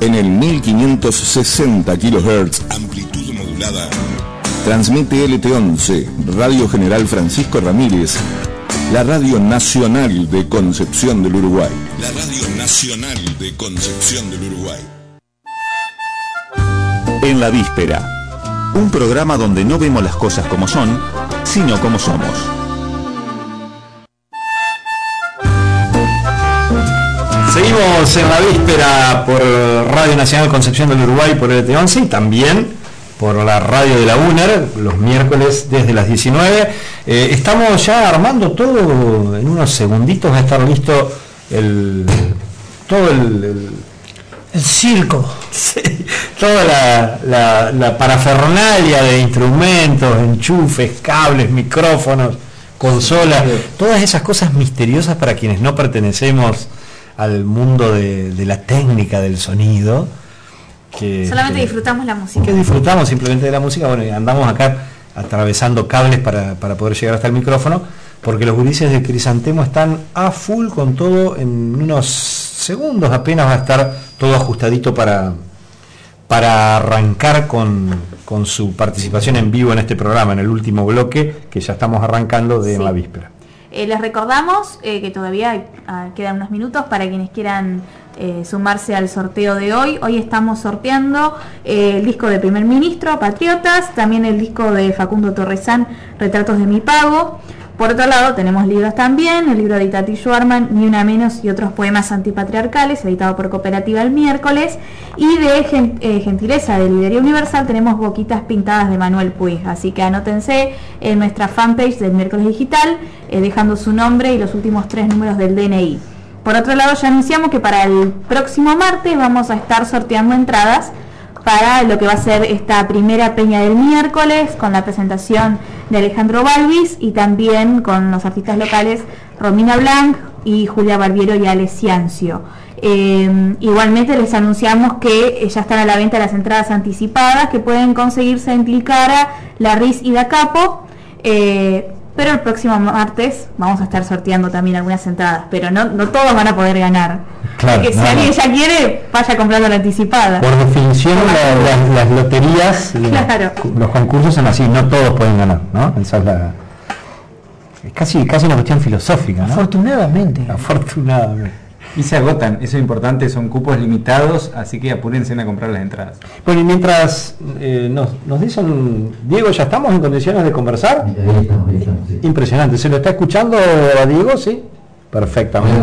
en el 1560 kHz, amplitud modulada. Transmite LT11, Radio General Francisco Ramírez, la Radio Nacional de Concepción del Uruguay. La Radio Nacional de Concepción del Uruguay. En la víspera, un programa donde no vemos las cosas como son, sino como somos. Seguimos en la víspera por Radio Nacional Concepción del Uruguay, por LT11 y también por la radio de la UNER, los miércoles desde las 19. Estamos ya armando todo, en unos segunditos va a estar listo todo el circo, sí, toda la parafernalia de instrumentos, enchufes, cables, micrófonos, consolas, todas esas cosas misteriosas para quienes no pertenecemos al mundo de la técnica del sonido. Solamente disfrutamos la música. Que disfrutamos simplemente de la música. Bueno, y andamos acá atravesando cables para poder llegar hasta el micrófono, porque los gurises de Crisantemo están a full con todo. En unos segundos apenas va a estar todo ajustadito para arrancar con su participación en vivo en este programa, en el último bloque que ya estamos arrancando de En la Víspera. Les recordamos que todavía quedan unos minutos para quienes quieran sumarse al sorteo de hoy. Hoy estamos sorteando el disco de Primer Ministro, Patriotas, también el disco de Facundo Torresán, Retratos de mi Pago. Por otro lado tenemos libros también, el libro de Itati Schwarman, Ni una menos y otros poemas antipatriarcales, editado por Cooperativa el miércoles. Y de gentileza de Librería Universal tenemos Boquitas Pintadas de Manuel Puig. Así que anótense en nuestra fanpage del miércoles digital, dejando su nombre y los últimos 3 números del DNI. Por otro lado, ya anunciamos que para el próximo martes vamos a estar sorteando entradas para lo que va a ser esta primera peña del miércoles, con la presentación de Alejandro Balvis y también con los artistas locales Romina Blanc y Julia Barbiero y Ale Ciancio. Igualmente les anunciamos que ya están a la venta las entradas anticipadas que pueden conseguirse en Tilcara, La Riz y Da Capo. Pero el próximo martes vamos a estar sorteando también algunas entradas, pero no todos van a poder ganar. Claro, porque si alguien ya quiere, vaya comprando la anticipada. Por definición, las loterías, claro, los concursos son así, no todos pueden ganar, ¿no? Esa es casi una cuestión filosófica, ¿no? Afortunadamente. Y se agotan, eso es importante, son cupos limitados, así que apúrense a comprar las entradas. Bueno, y mientras nos dicen, Diego, ¿ya estamos en condiciones de conversar? Ahí estamos, sí. Impresionante, ¿se lo está escuchando a Diego? Sí, perfectamente.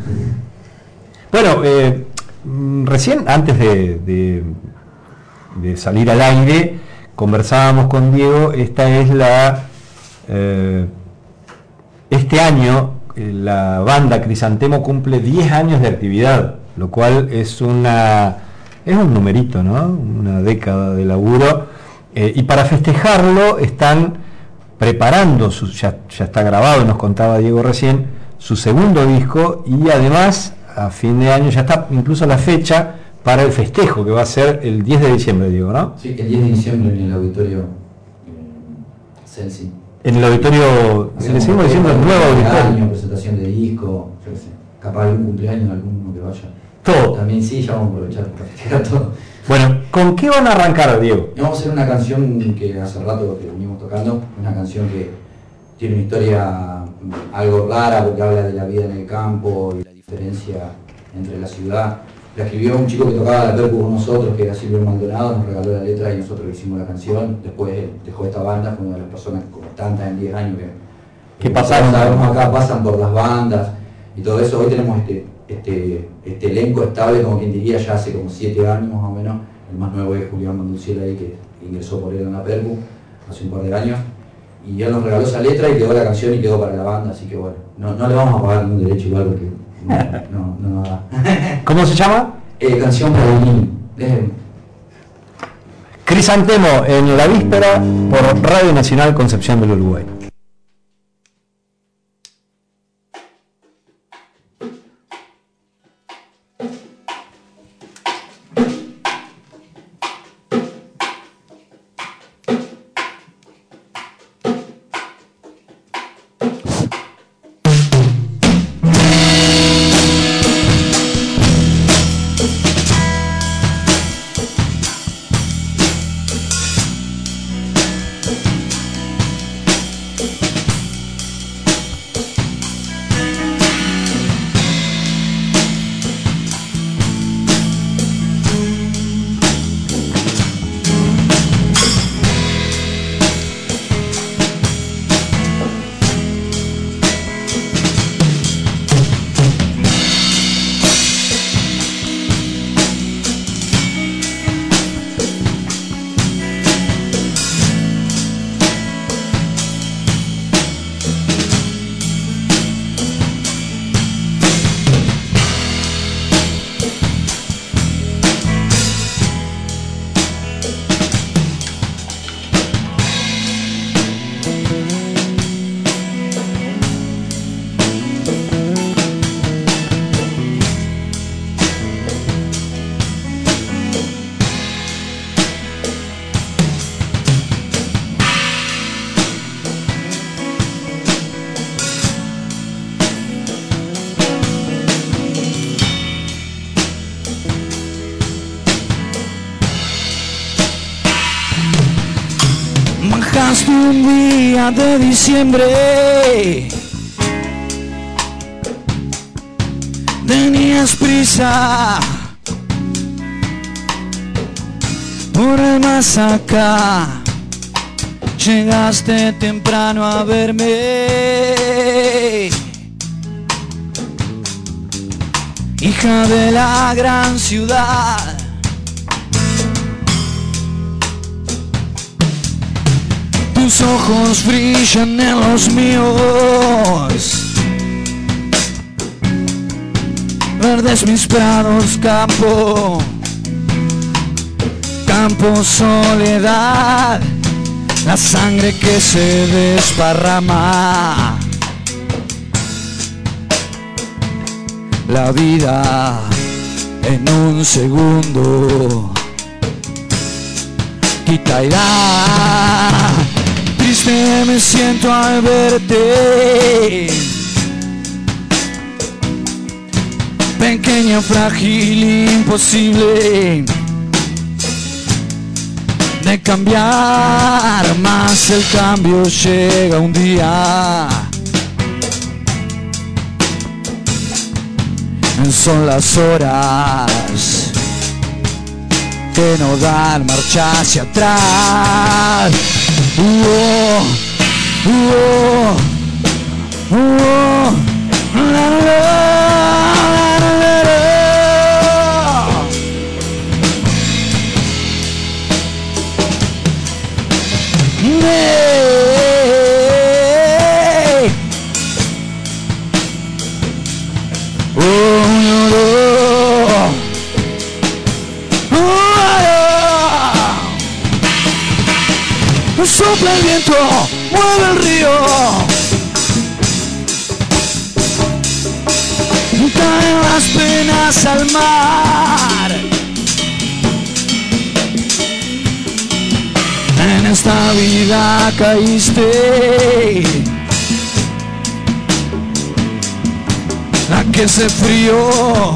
Bueno, recién, antes de salir al aire, conversábamos con Diego. Esta es este año la banda Crisantemo cumple 10 años de actividad, lo cual es un numerito, ¿no? Una década de laburo, y para festejarlo están preparando, ya está grabado, nos contaba Diego recién, su segundo disco, y además a fin de año ya está incluso la fecha para el festejo, que va a ser el 10 de diciembre, Diego, ¿no? Sí, el 10 de diciembre en el auditorio Celsi. En el auditorio, le seguimos diciendo el nuevo auditorio. Presentación de disco, yo qué sé, capaz algún cumpleaños, alguno que vaya. Todo. También sí, ya vamos a aprovechar para festejar todo. Bueno, ¿con qué van a arrancar, Diego? Vamos a hacer una canción que hace rato que venimos tocando, una canción que tiene una historia algo rara porque habla de la vida en el campo y la diferencia entre la ciudad. La escribió un chico que tocaba la percu con nosotros, que era Silvio Maldonado, nos regaló la letra y nosotros hicimos la canción. Después dejó esta banda, fue una de las personas constantes en 10 años que pasaron. Sabemos acá, pasan por las bandas y todo eso. Hoy tenemos este elenco estable, como quien diría, ya hace como 7 años más o menos. El más nuevo es Julián Manduciela ahí, que ingresó por él en la percu hace un par de años. Y él nos regaló esa letra y quedó la canción y quedó para la banda, así que bueno, no le vamos a pagar ningún derecho igual porque no da. ¿Cómo se llama? Canción para el niño. Crisantemo en la víspera por Radio Nacional Concepción del Uruguay. un día de diciembre tenías prisa por el más acá, llegaste temprano a verme, hija de la gran ciudad. Tus ojos brillan en los míos, verdes mis prados, campo, campo, soledad, la sangre que se desparrama, la vida en un segundo quita y da. Triste me siento al verte, pequeña, frágil, imposible de cambiar, más el cambio llega un día. Son las horas que no dan marcha hacia atrás. La, la, sopla el viento, mueve el río, caen las penas al mar. En esta vida caíste, la que se frío,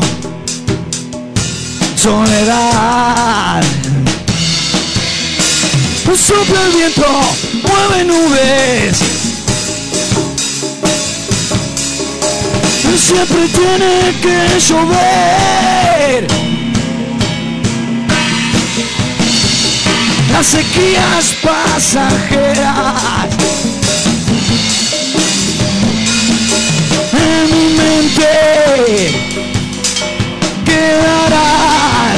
soledad. Sopla el viento, mueve nubes, siempre tiene que llover. Las sequías pasajeras en mi mente quedarán.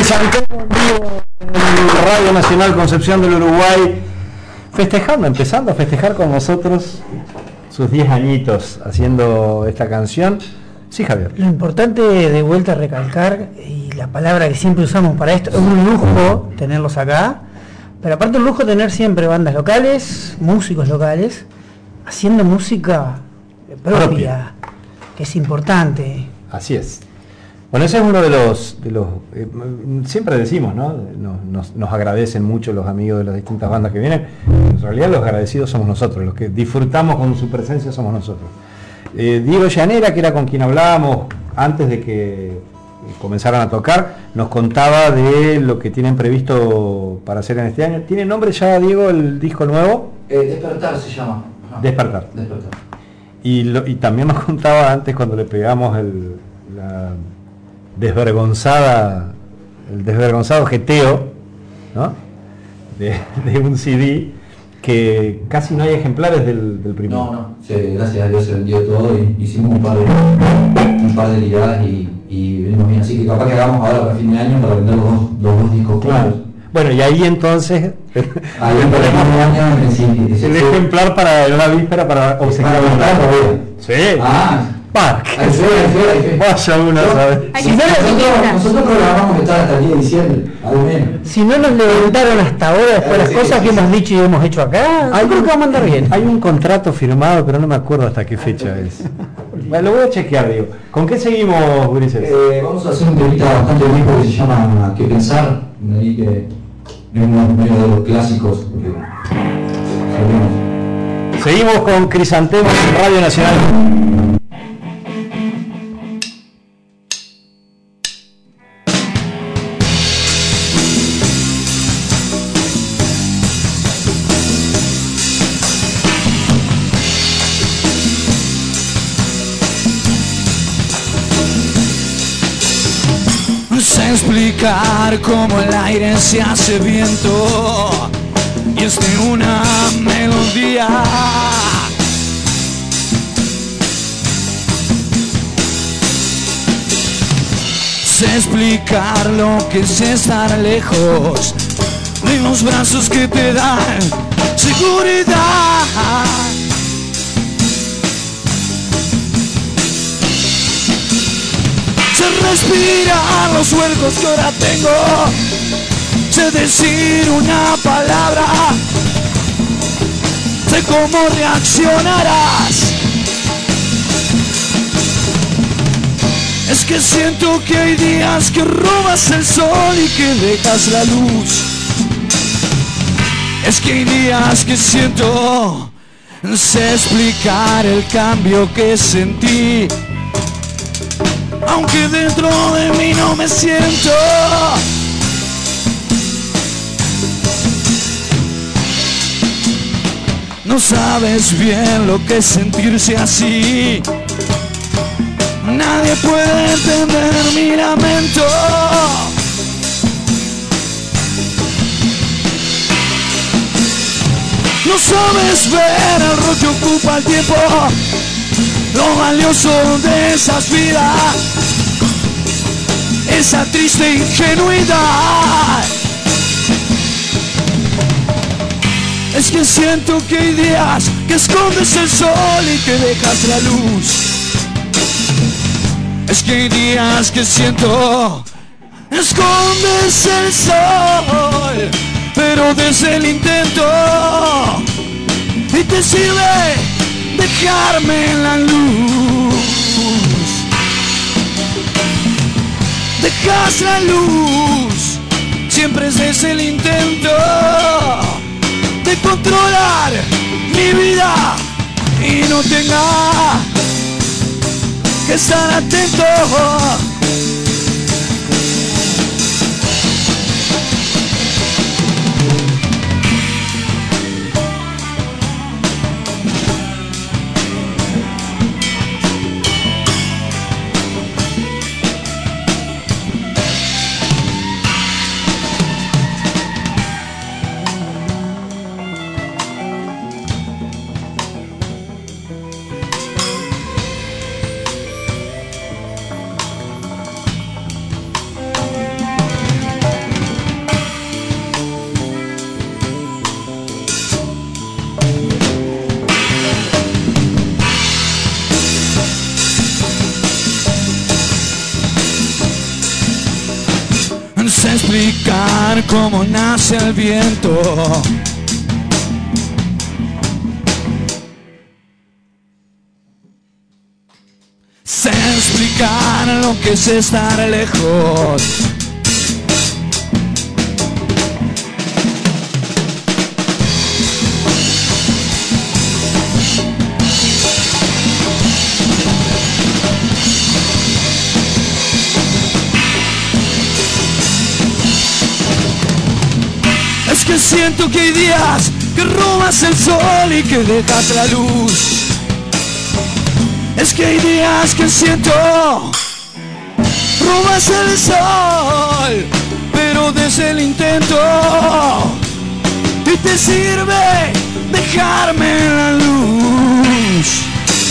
Crisantemo en vivo en Radio Nacional Concepción del Uruguay, empezando a festejar con nosotros sus 10 añitos haciendo esta canción. Sí, Javier. Lo importante de vuelta a recalcar, y la palabra que siempre usamos para esto, es un lujo tenerlos acá, pero aparte un lujo tener siempre bandas locales, músicos locales, haciendo música propia. Que es importante. Así es. Bueno, ese es uno de los siempre decimos, ¿no? Nos agradecen mucho los amigos de las distintas bandas que vienen. En realidad los agradecidos somos nosotros, los que disfrutamos con su presencia somos nosotros. Diego Llanera, que era con quien hablábamos antes de que comenzaran a tocar, nos contaba de lo que tienen previsto para hacer en este año. ¿Tiene nombre ya, Diego, el disco nuevo? Despertar se llama. Despertar. Y también nos contaba antes, cuando le pegamos el desvergonzado jeteo, ¿no? de un CD, que casi no hay ejemplares del primero. No, sí, gracias a Dios se vendió todo y hicimos un par de tiradas y venimos bien, así que capaz que hagamos ahora para fin de año para vender los dos discos claros. Bueno, y ahí entonces ahí empezamos el ejemplar para la víspera para obsequiar a los. Sí. Vaya uno, ¿sabes? Nosotros programamos estar hasta el día de diciembre, al menos. Si no nos levantaron hasta ahora después las cosas que hemos dicho y hemos hecho acá, yo creo que vamos a andar bien. Hay un contrato firmado, pero no me acuerdo hasta qué fecha es. Bueno, lo voy a chequear, digo. ¿Con qué seguimos, Ulises? Vamos a hacer un temita bastante viejo que se llama ¿Qué pensar? Ahí que es uno de los clásicos. Seguimos con Crisantemo en Radio Nacional. Sé explicar cómo el aire se hace viento y es de una melodía. Sé explicar lo que es estar lejos de los brazos que te dan seguridad. Sé respirar los huecos que ahora tengo. Sé decir una palabra. Sé cómo reaccionarás. Es que siento que hay días que robas el sol y que dejas la luz. Es que hay días que siento. Sé explicar el cambio que sentí, aunque dentro de mí no me siento. No sabes bien lo que es sentirse así. Nadie puede entender mi lamento. No sabes ver el rol que ocupa el tiempo, lo valioso de esas vidas, esa triste ingenuidad. Es que siento que hay días que escondes el sol y que dejas la luz. Es que hay días que siento, escondes el sol, pero desde el intento, y te sirve dejarme en la luz. Dejas la luz, siempre es desde el intento de controlar mi vida y no tenga que estar atento. Sé explicar cómo nace el viento. Sé explicar lo que es estar lejos. Es que siento que hay días que robas el sol y que dejas la luz. Es que hay días que siento robas el sol, pero desde el intento y te sirve dejarme la luz.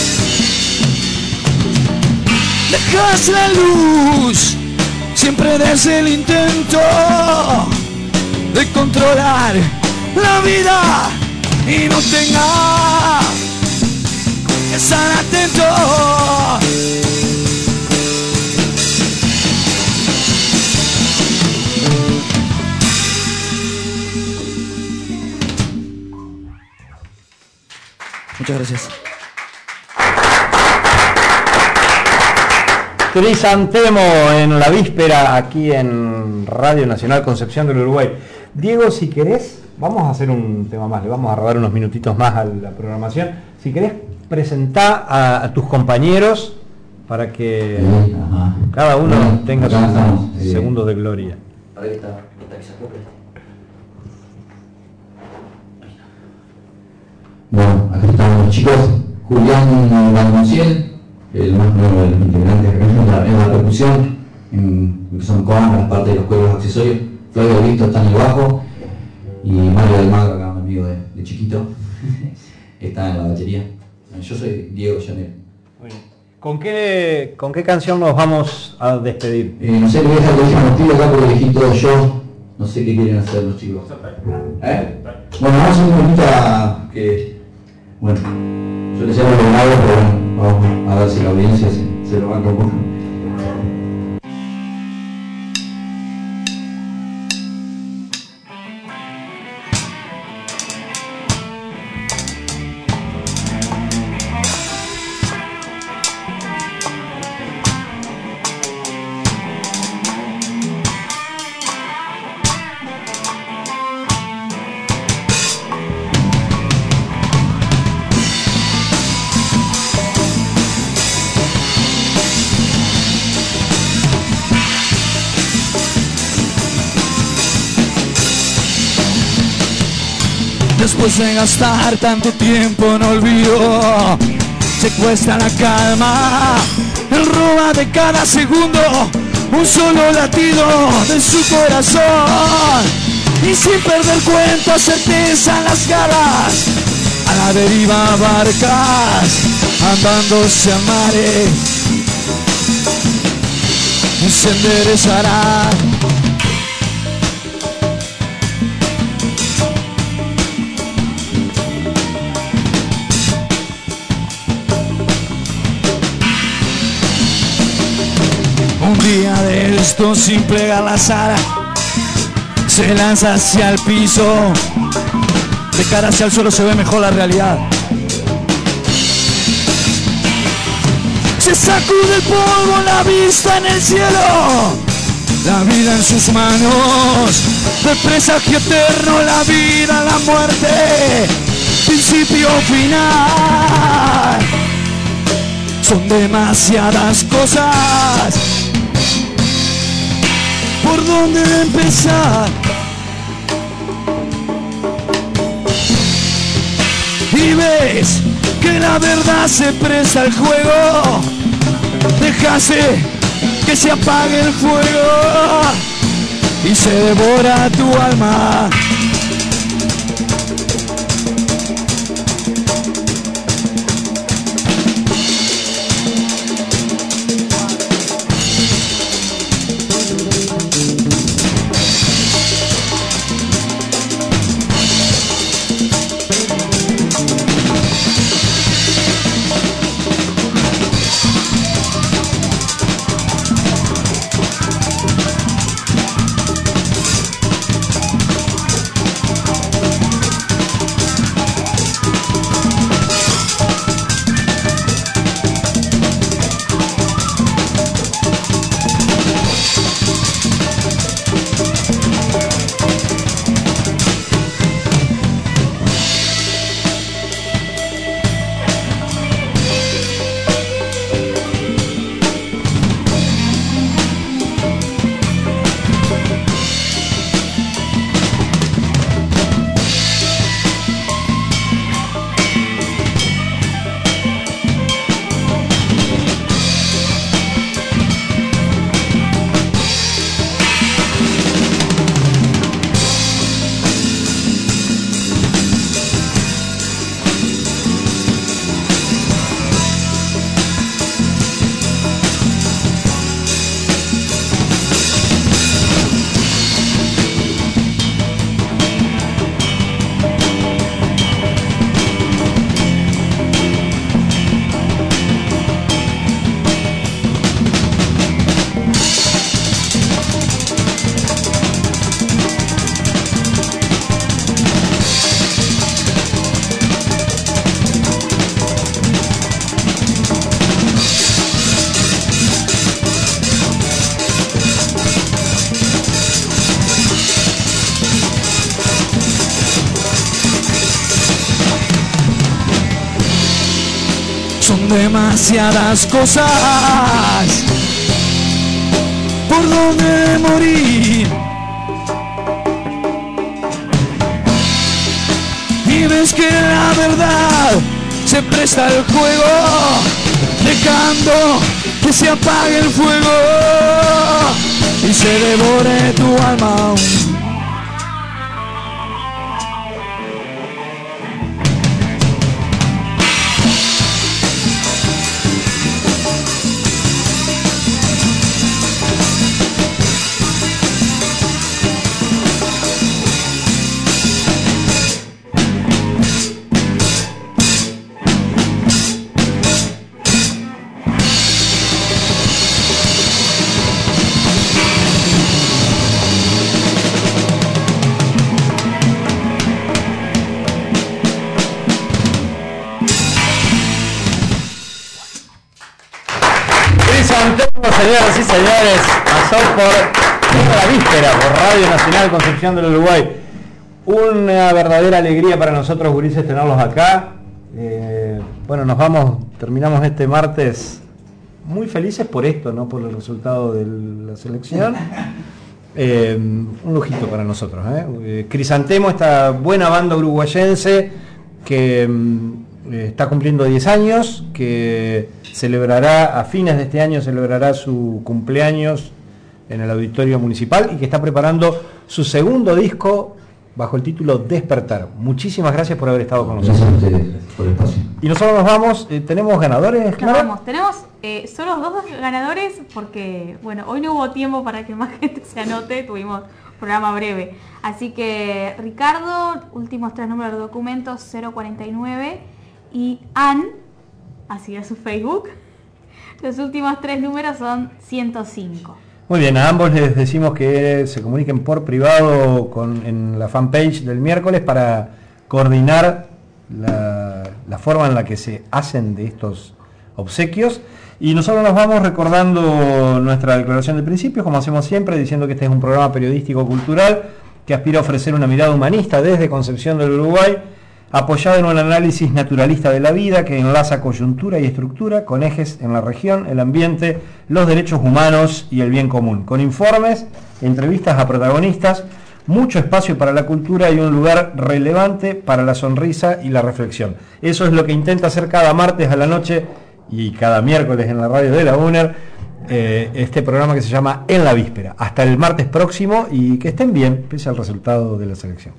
Dejas la luz siempre desde el intento de controlar la vida y no tengas que estar atento. Muchas gracias. Crisantemo en la víspera aquí en Radio Nacional Concepción del Uruguay. Diego, si querés, vamos a hacer un tema más, le vamos a robar unos minutitos más a la programación. Si querés, presentá a tus compañeros para que cada uno tenga sus segundos de gloria. Para que está que sacó. Bueno, aquí estamos los chicos. Julián Valmonciel, el más nuevo de los integrantes en la percusión, en lo que son comas, las partes de los cuerpos accesorios. Flavio Víctor está en el bajo y Mario del Magro, acá un amigo de chiquito, está en la batería. Yo soy Diego Llanero. ¿Con qué canción nos vamos a despedir? No sé, le voy a dejar el último motivo acá porque elegí todo yo. No sé qué quieren hacer los chicos. Bueno, vamos a hacer un poquito que... Bueno, yo les llamo lo malo, pero bueno, vamos a ver si la audiencia se lo banca un poco. Después de gastar tanto tiempo en olvido, secuestra la calma, él roba de cada segundo un solo latido de su corazón, y sin perder cuenta certeza en las garras, a la deriva barcas, andándose a mares, se enderezará. Un día de esto, sin plegar la sala, se lanza hacia el piso. De cara hacia el suelo se ve mejor la realidad. Se sacude el polvo, la vista en el cielo, la vida en sus manos, de presagio eterno, la vida, la muerte, principio, final. Son demasiadas cosas. ¿Por dónde empezar? Y ves que la verdad se presta al juego. Déjase que se apague el fuego y se devora tu alma. demasiadas cosas por donde morir. Y ves que la verdad se presta al juego, dejando que se apague el fuego y se devore tu alma. Señoras y señores, pasó por la víspera, por Radio Nacional Concepción del Uruguay. Una verdadera alegría para nosotros, gurises, tenerlos acá. Bueno, terminamos este martes muy felices por esto, no por el resultado de la selección. Un lujito para nosotros. Crisantemo, esta buena banda uruguayense que está cumpliendo 10 años, que celebrará a fines de este año, celebrará su cumpleaños en el Auditorio Municipal y que está preparando su segundo disco bajo el título Despertar. Muchísimas gracias por haber estado con nosotros. Gracias a ustedes por el espacio. Y nosotros nos vamos, ¿tenemos ganadores, Clara? Tenemos solo 2 ganadores porque, bueno, hoy no hubo tiempo para que más gente se anote, tuvimos programa breve. Así que Ricardo, últimos 3 números de documentos, 049, y Ann, así es su Facebook, los últimos 3 números son 105. Muy bien, a ambos les decimos que se comuniquen por privado en la fanpage del miércoles para coordinar la forma en la que se hacen de estos obsequios. Y nosotros nos vamos recordando nuestra declaración de principios, como hacemos siempre, diciendo que este es un programa periodístico-cultural que aspira a ofrecer una mirada humanista desde Concepción del Uruguay, apoyado en un análisis naturalista de la vida que enlaza coyuntura y estructura con ejes en la región, el ambiente, los derechos humanos y el bien común, con informes, entrevistas a protagonistas, mucho espacio para la cultura y un lugar relevante para la sonrisa y la reflexión. Eso es lo que intenta hacer cada martes a la noche y cada miércoles en la radio de la UNER, este programa que se llama En la Víspera. Hasta el martes próximo y que estén bien, pese al resultado de la selección.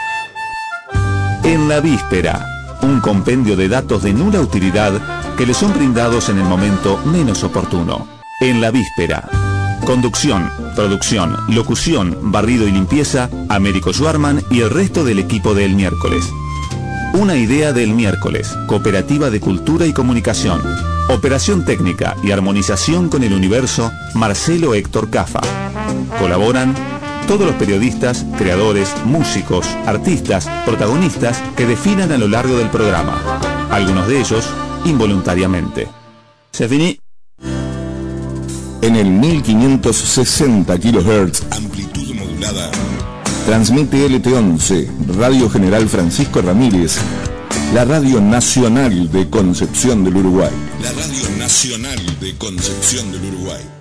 En la Víspera, un compendio de datos de nula utilidad que le son brindados en el momento menos oportuno. En la Víspera. Conducción, producción, locución, barrido y limpieza, Américo Schwarman y el resto del equipo del miércoles. Una idea del miércoles, Cooperativa de Cultura y Comunicación. Operación técnica y armonización con el universo, Marcelo Héctor Cafa. Colaboran todos los periodistas, creadores, músicos, artistas, protagonistas que definan a lo largo del programa. Algunos de ellos, involuntariamente. Se finí. En el 1560 kHz, amplitud modulada, transmite LT11, Radio General Francisco Ramírez, la Radio Nacional de Concepción del Uruguay. La Radio Nacional de Concepción del Uruguay.